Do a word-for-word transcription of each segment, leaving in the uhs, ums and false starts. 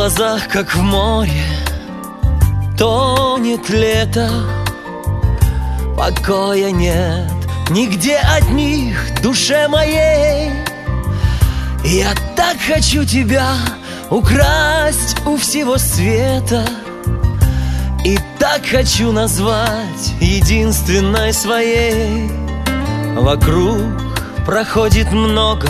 глазах, как в море, тонет лето. Покоя нет нигде от них, душе моей. Я так хочу тебя украсть у всего света, и так хочу назвать единственной своей. Вокруг проходит много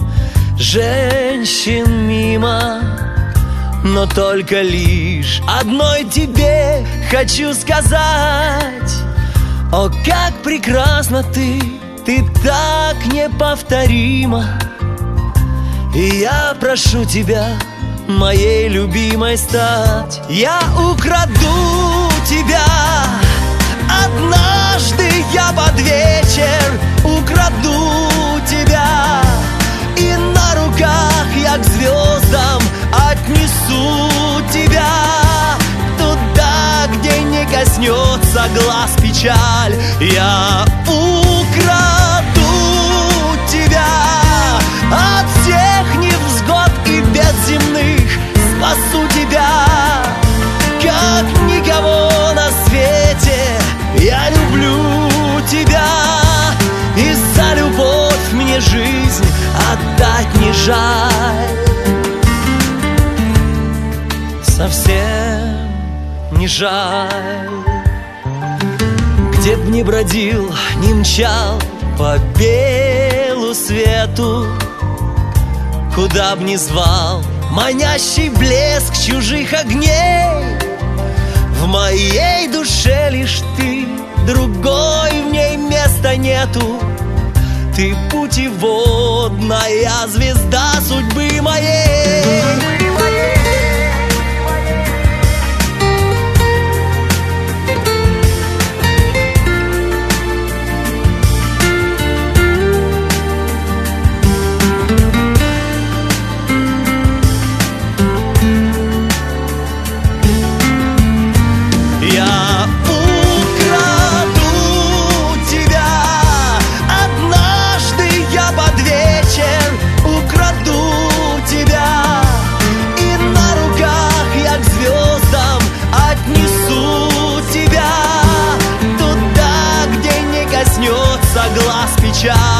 женщин мимо, но только лишь одной тебе хочу сказать: о, как прекрасна ты, ты так неповторима. И я прошу тебя моей любимой стать. Я украду тебя однажды, я под вечер украду тебя, и на руках я к звездам отнесу тебя, туда, где не коснется глаз печаль. Я украду тебя от всех невзгод и бед земных, спасу тебя, как никого на свете. Я люблю тебя, и за любовь мне жизнь отдать не жаль. Совсем не жаль. Где б ни бродил, ни мчал по белу свету, куда б ни звал манящий блеск чужих огней, в моей душе лишь ты, другой в ней места нету. Ты путеводная звезда судьбы моей. Глаз печаль.